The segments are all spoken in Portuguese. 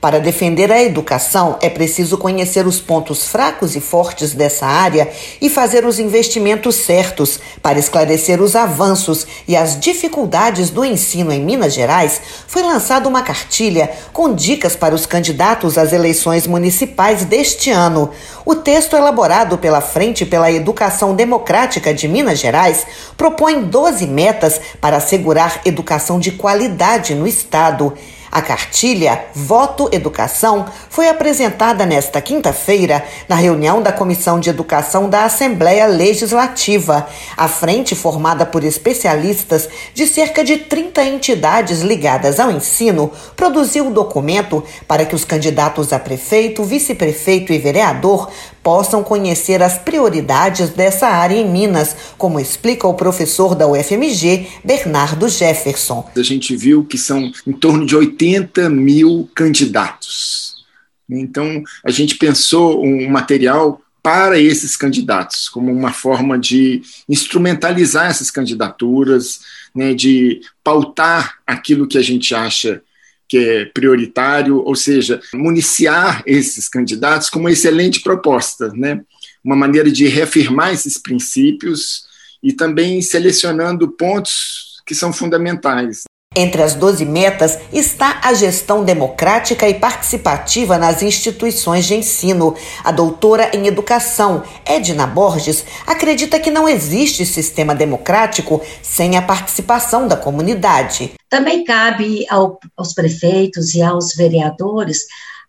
Para defender a educação, é preciso conhecer os pontos fracos e fortes dessa área e fazer os investimentos certos para esclarecer os avanços e as dificuldades do ensino em Minas Gerais. Foi lançada uma cartilha com dicas para os candidatos às eleições municipais deste ano. O texto, elaborado pela Frente pela Educação Democrática de Minas Gerais, propõe 12 metas para assegurar educação de qualidade no estado. A cartilha Voto Educação foi apresentada nesta quinta-feira na reunião da Comissão de Educação da Assembleia Legislativa. A frente, formada por especialistas de cerca de 30 entidades ligadas ao ensino, produziu o documento para que os candidatos a prefeito, vice-prefeito e vereador possam conhecer as prioridades dessa área em Minas, como explica o professor da UFMG, Bernardo Jefferson. A gente viu que são em torno de 80 mil candidatos. Então, a gente pensou um material para esses candidatos, como uma forma de instrumentalizar essas candidaturas, né, de pautar aquilo que a gente acha que é prioritário, ou seja, municiar esses candidatos com uma excelente proposta, né? Uma maneira de reafirmar esses princípios e também selecionando pontos que são fundamentais. Entre as 12 metas está a gestão democrática e participativa nas instituições de ensino. A doutora em educação, Edna Borges, acredita que não existe sistema democrático sem a participação da comunidade. Também cabe aos prefeitos e aos vereadores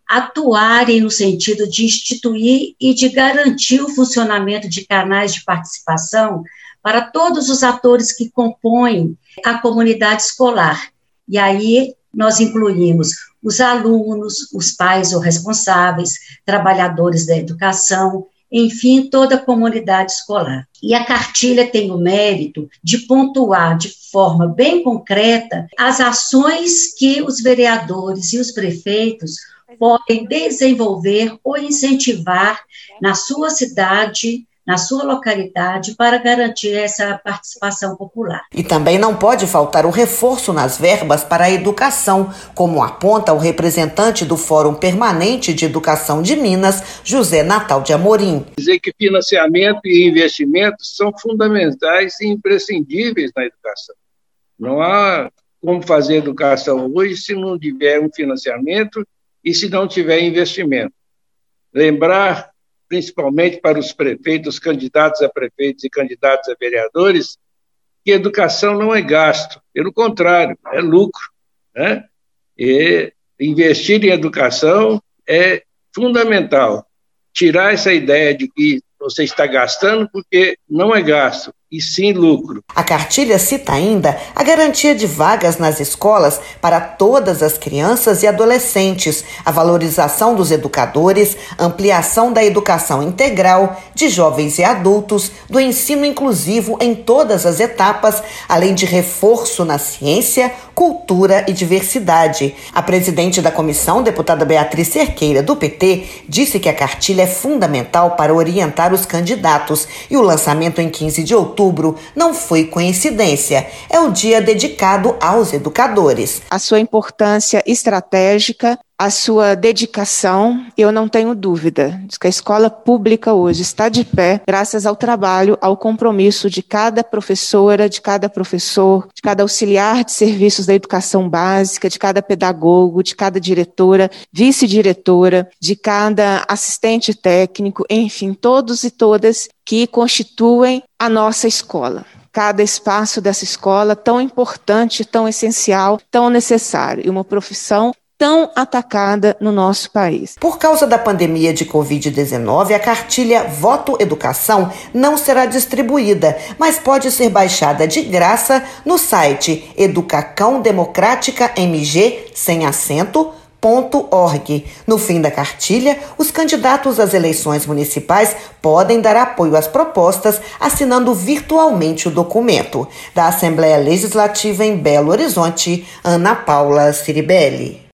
atuarem no sentido de instituir e de garantir o funcionamento de canais de participação para todos os atores que compõem a comunidade escolar. E aí nós incluímos os alunos, os pais ou responsáveis, trabalhadores da educação, enfim, toda a comunidade escolar. E a cartilha tem o mérito de pontuar de forma bem concreta as ações que os vereadores e os prefeitos podem desenvolver ou incentivar na sua cidade, na sua localidade, para garantir essa participação popular. E também não pode faltar o reforço nas verbas para a educação, como aponta o representante do Fórum Permanente de Educação de Minas, José Natal de Amorim. Dizer que financiamento e investimentos são fundamentais e imprescindíveis na educação. Não há como fazer educação hoje se não tiver um financiamento e se não tiver investimento. Lembrar, principalmente para os prefeitos, candidatos a prefeitos e candidatos a vereadores, que educação não é gasto, pelo contrário, é lucro, né? E investir em educação é fundamental. Tirar essa ideia de que você está gastando porque não é gasto, e sim lucro. A cartilha cita ainda a garantia de vagas nas escolas para todas as crianças e adolescentes, a valorização dos educadores, ampliação da educação integral de jovens e adultos, do ensino inclusivo em todas as etapas, além de reforço na ciência, cultura e diversidade. A presidente da comissão, deputada Beatriz Cerqueira, do PT, disse que a cartilha é fundamental para orientar os candidatos e o lançamento em 15 de outubro não foi coincidência. É o dia dedicado aos educadores. A sua importância estratégica, a sua dedicação, eu não tenho dúvida de que a escola pública hoje está de pé graças ao trabalho, ao compromisso de cada professora, de cada professor, de cada auxiliar de serviços da educação básica, de cada pedagogo, de cada diretora, vice-diretora, de cada assistente técnico, enfim, todos e todas que constituem a nossa escola. Cada espaço dessa escola tão importante, tão essencial, tão necessário, e uma profissão tão atacada no nosso país. Por causa da pandemia de Covid-19, a cartilha Voto Educação não será distribuída, mas pode ser baixada de graça no site Educacão Democrática MG, sem acento, .org. No fim da cartilha, os candidatos às eleições municipais podem dar apoio às propostas assinando virtualmente o documento. Da Assembleia Legislativa em Belo Horizonte, Ana Paula Ciribelli.